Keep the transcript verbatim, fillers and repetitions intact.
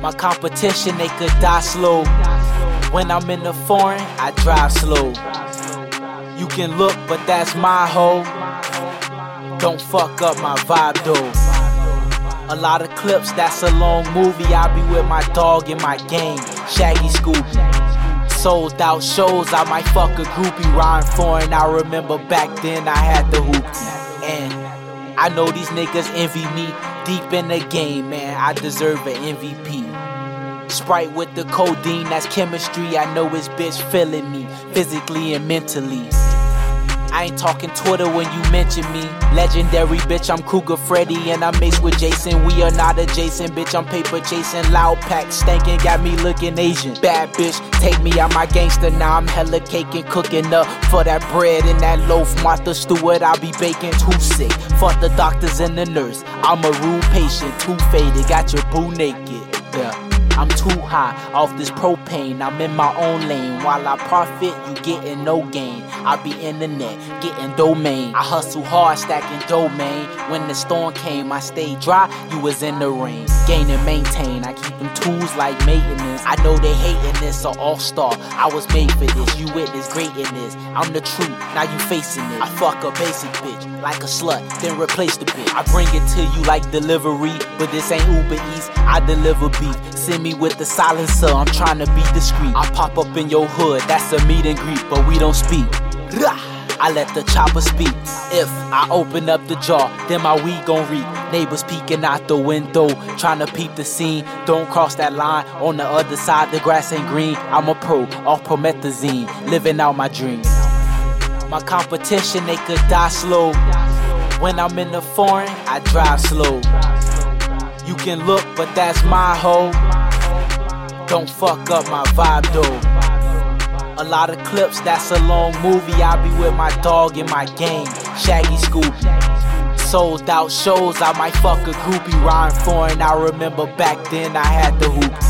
My competition, they could die slow. When I'm in the foreign, I drive slow. You can look, but that's my hoe. Don't fuck up my vibe though. A lot of clips, that's a long movie. I be with my dog in my game, Shaggy Scooby. Sold out shows, I might fuck a groupie. Rhyme foreign, I remember back then I had the hoopty. And I know these niggas envy me. Deep in the game, man, I deserve an M V P. Sprite with the codeine, that's chemistry. I know his bitch feeling me, physically and mentally. I ain't talking Twitter when you mention me. Legendary bitch, I'm Cougar Freddy and I'm maced with Jason. We are not adjacent, bitch, I'm paper chasing. Loud pack stankin', got me looking Asian. Bad bitch, take me out my gangster. Now I'm hella caking, cooking up for that bread and that loaf. Martha Stewart, I'll be baking. Too sick, fuck the doctors and the nurse. I'm a rude patient, too faded, got your boo naked. Yeah. I'm too high off this propane. I'm in my own lane. While I profit, you getting no gain. I be in the net, getting domain. I hustle hard, stacking domain. When the storm came, I stayed dry, you was in the rain. Gain and maintain, I keep them tools like maintenance. I know they hating this, so all-star. I was made for this, you witness greatness. I'm the truth, now you facing it. I fuck a basic bitch, like a slut, then replace the bitch. I bring it to you like delivery, but this ain't Uber Eats, I deliver beef. Send me with the silencer, I'm trying to be discreet. I pop up in your hood, that's a meet and greet, but we don't speak. I let the chopper speak. If I open up the jar, then my weed gon' reek. Neighbors peeking out the window, trying to peep the scene. Don't cross that line, on the other side the grass ain't green. I'm a pro, off promethazine, living out my dreams. My competition, they could die slow. When I'm in the foreign, I drive slow. You can look, but that's my hoe. Don't fuck up my vibe though. A lot of clips, that's a long movie. I be with my dog in my game, Shaggy Scooby. Sold out shows, I might fuck a groupie. Rhyme foreign, I remember back then I had the hoop.